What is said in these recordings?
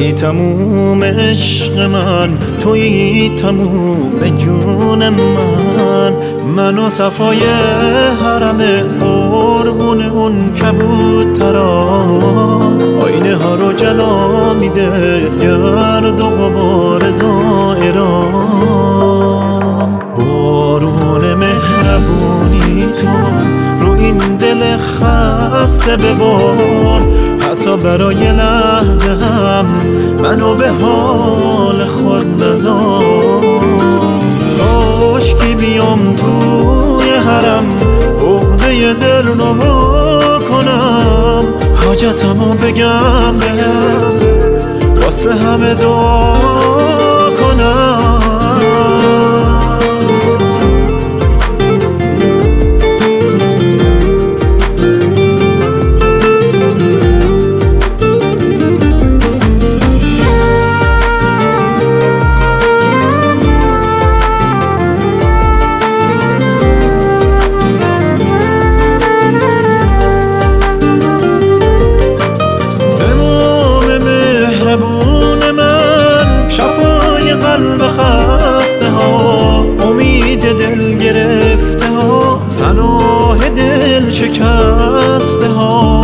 تویی تموم عشق من، تویی تموم جون من و صفای حرم قربون اون کبوتراست. آینه ها رو جلا میده گرد و غبار زائرا. بارون مهربونی تو رو این دل خسته ببار، حتی برای لحظه هم منو به حال خود نذار. کاشکی بیام توی حرم عقده دل رو کنم، حاجتمو بگم بهت واسه همه دعا کنم. قلب خسته ها، امید دل گرفته ها، پناه دل شکسته ها.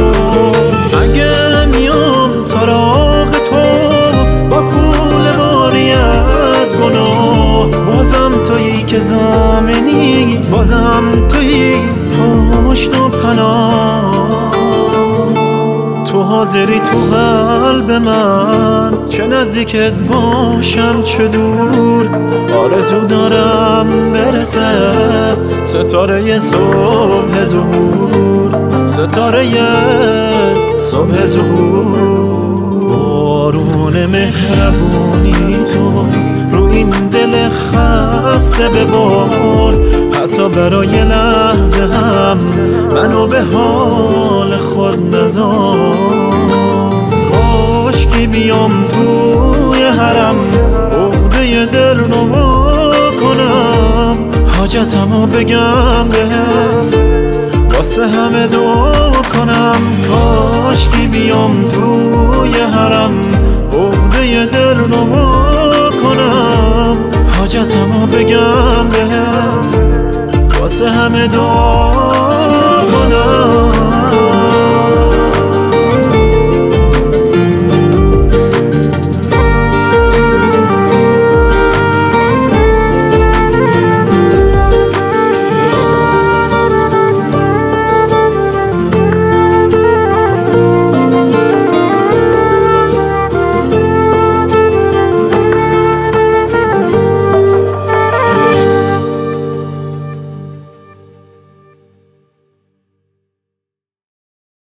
اگه میام سراغ تو با کوله باری از گناه، بازم تویی که ضامنی، بازم تویی پشت و پناه. تو حاضری تو قلب من، چه نزدیکت باشم چه دور. آرزو دارم برسه ستاره صبح ظهور، ستاره صبح ظهور. بارون مهربونی تو رو این دل خسته ببار، حتی برای لحظه هم منو به حال خود نذار. کاشکی بیام توی حرم عقده دل رو کنم، حاجتمو بگم بهت واسه همه دعا کنم. کاشکی بیام توی